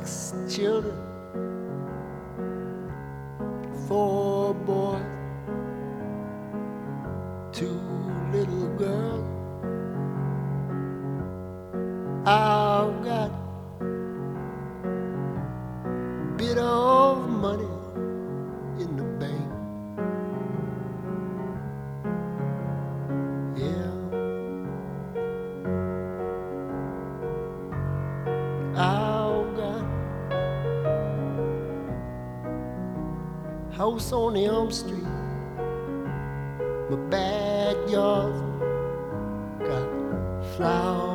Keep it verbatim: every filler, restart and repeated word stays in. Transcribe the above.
six children, four boys, two little girls. I've got a bit of money in the bank. Yeah, I've got a house on Elm Street. My backyard's got flowers